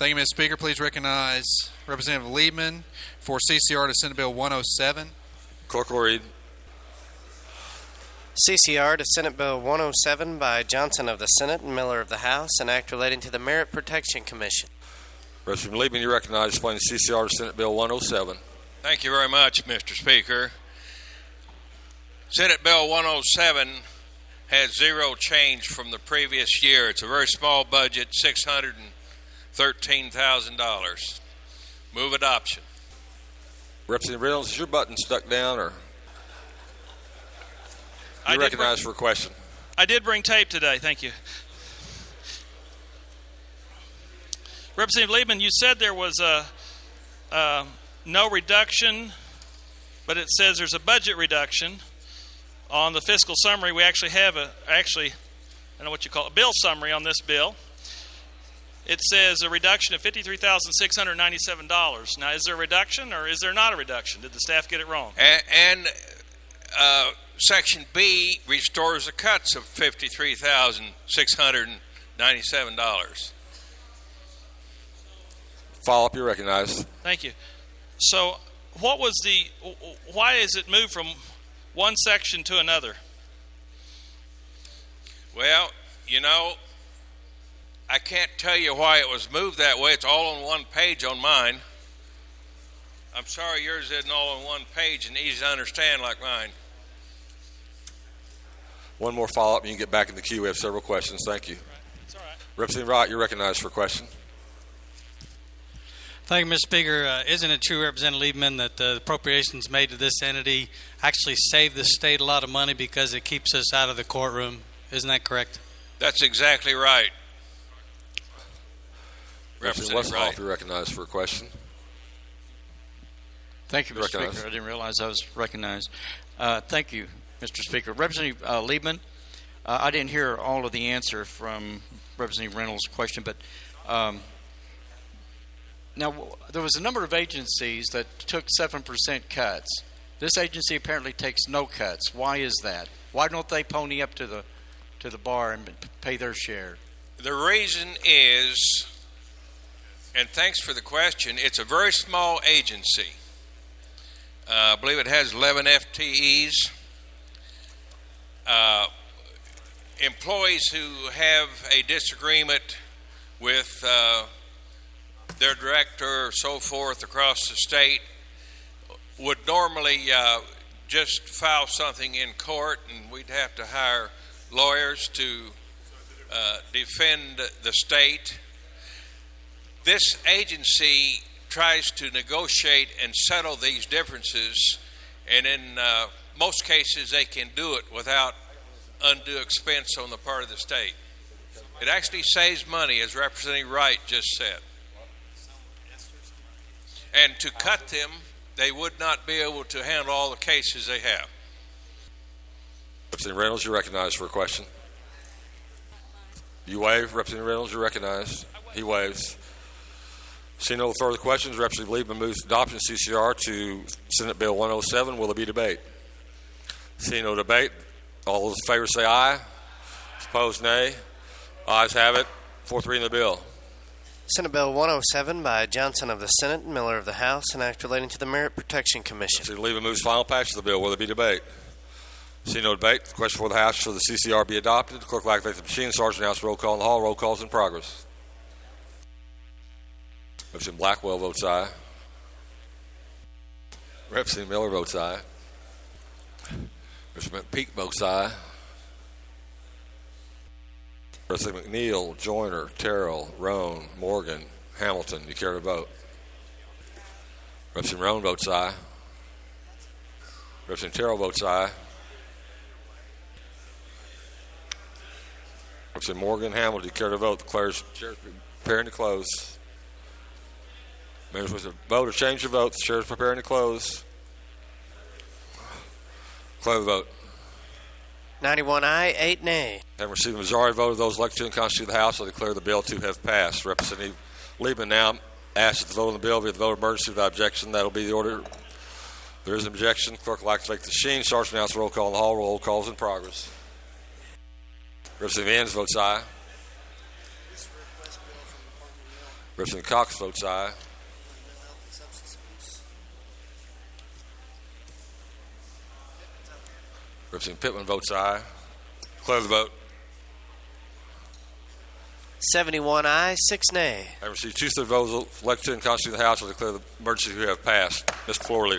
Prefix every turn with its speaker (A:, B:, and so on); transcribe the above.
A: Thank you, Mr. Speaker. Please recognize Representative Liebman for CCR to Senate Bill 107.
B: Clerk will read.
C: CCR to Senate Bill 107 by Johnson of the Senate and Miller of the House, an act relating to the Merit Protection Commission.
B: Representative Liebman, you recognize explaining CCR to Senate Bill 107.
D: Thank you very much, Mr. Speaker. Senate Bill 107 has zero change from the previous year. It's a very small budget, $613,000. Move adoption.
B: Representative Reynolds, is your button stuck down, or you recognize for a question?
E: I did bring tape today. Thank you. Representative Liebman, you said there was no reduction, but it says there's a budget reduction. On the fiscal summary, we actually have I don't know what you call it, a bill summary on this bill. It says a reduction of $53,697. Now, is there a reduction or is there not a reduction? Did the staff get it wrong?
D: And Section B restores the cuts of $53,697.
B: Follow up, you're recognized.
E: Thank you. So, why is it moved from one section to another?
D: Well, I can't tell you why it was moved that way. It's all on one page on mine. I'm sorry yours isn't all on one page and easy to understand like mine.
B: One more follow-up and you can get back in the queue. We have several questions. Thank you.
E: It's all right.
B: Representative Wright, you're recognized for a question.
F: Thank you, Mr. Speaker. Isn't it true, Representative Liebman, that the appropriations made to this entity actually save the state a lot of money because it keeps us out of the courtroom? Isn't that correct?
D: That's exactly right.
B: Representative Westhoff, you're recognized for a question.
G: Thank you, Mr. Speaker. I didn't realize I was recognized. Thank you, Mr. Speaker. Representative Liebman, I didn't hear all of the answer from Representative Reynolds' question, but now there was a number of agencies that took 7% cuts. This agency apparently takes no cuts. Why is that? Why don't they pony up to the bar and pay their share?
D: The reason is, and thanks for the question, it's a very small agency. I believe it has 11 FTEs. Employees who have a disagreement with their director or so forth across the state would normally just file something in court, and we'd have to hire lawyers to defend the state. This agency tries to negotiate and settle these differences, and in most cases they can do it without undue expense on the part of the state. It actually saves money, as Representative Wright just said. And to cut them, they would not be able to handle all the cases they have.
B: Representative Reynolds, you're recognized for a question. You waive. Representative Reynolds, you're recognized. He waives. Seeing no further questions, Representative Liebman moves to adoption of CCR to Senate Bill 107. Will there be debate? Seeing no debate, all those in favor say aye. Opposed, nay. Ayes have it. Fourth reading of the bill.
C: Senate Bill 107 by Johnson of the Senate and Miller of the House, an act relating to the Merit Protection Commission.
B: Representative Liebman moves final passage of the bill. Will there be debate? Seeing no debate, the question for the House for the CCR be adopted. The clerk will activate the machine. Sergeant House roll call in the hall. Roll call is in progress. Representative Blackwell votes aye. Representative Miller votes aye. Representative Peake votes aye. Representative McNeil, Joyner, Terrell, Roan, Morgan, Hamilton, you care to vote? Representative Roan votes aye. Representative Terrell votes aye. Representative Morgan, Hamilton, you care to vote? The chair's preparing to close. Members with a vote or change your vote. The chair is preparing to close. Close the vote.
C: 91 aye, 8 nay.
B: Having received a majority vote of those elected to and constitute the House, I declare the bill to have passed. Representative Liebman now asks that the vote on the bill be the vote of emergency without objection. That will be the order. There is an objection. Clerk will activate the machine. Sergeant House roll call in the hall. Roll call is in progress. Representative Enns votes aye. Representative Cox votes aye. Representative Pittman votes aye. Declare the vote.
C: 71 ayes, 6 nay.
B: I received 2/3 votes elected and constituted the House. I declare the emergency we have passed. Mr. Floor leader.